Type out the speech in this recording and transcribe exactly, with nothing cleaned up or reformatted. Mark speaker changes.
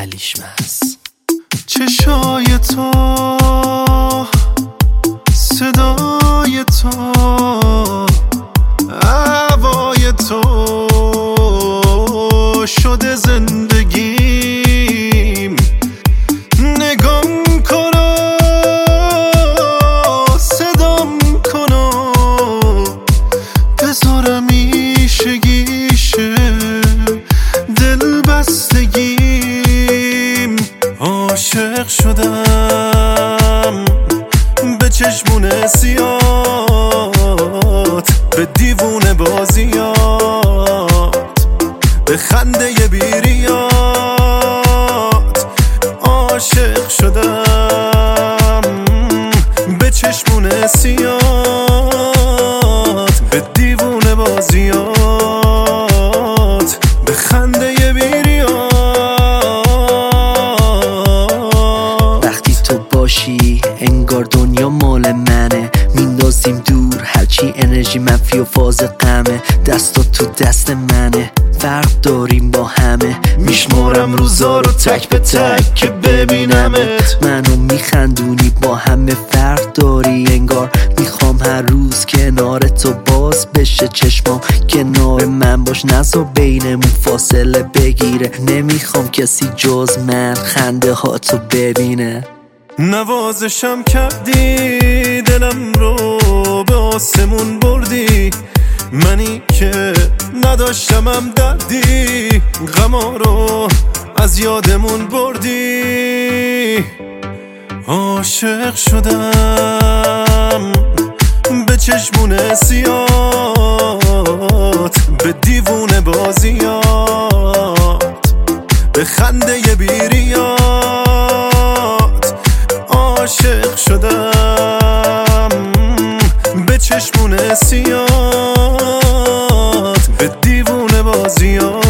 Speaker 1: لیشمس.
Speaker 2: چشای تو، صدای تو، هوای تو شده زندگیم. نگام کنو، صدام کنو، بذارم ایشگیشه دل بستگیم. عاشق شدم به چشمون سیات، به دیوونه بازیات، به خنده بیریات. عاشق شدم به چشمون سیات، به دیوونه بازیات، به خنده بیریات.
Speaker 1: وقتی تو باشی انگار دنیا مال منه، میندازیم دور هرچی انرژی منفی و فاز غمه. دستات تو دست منه، فرق داریم با همه. میشمارم روزا رو تک به تک که ببینمت. منو میخندونی با همه فرق داری انگار. میخوام هر روز کنار تو باز بشه چشمام، کنار من باش نذار بینمون فاصله بگیره. نمیخوام کسی جز من خنده ها تو ببینه.
Speaker 2: نوازشم کردی دلم رو به آسمون بردی، منی که نداشتمم دردی غما رو از یادمون بردی. عاشق شدم به چشمون سیات، به دیوونه بازیات، به خنده بیریات. عاشق شدم به چشمون سیات، به دیوونه بازیات.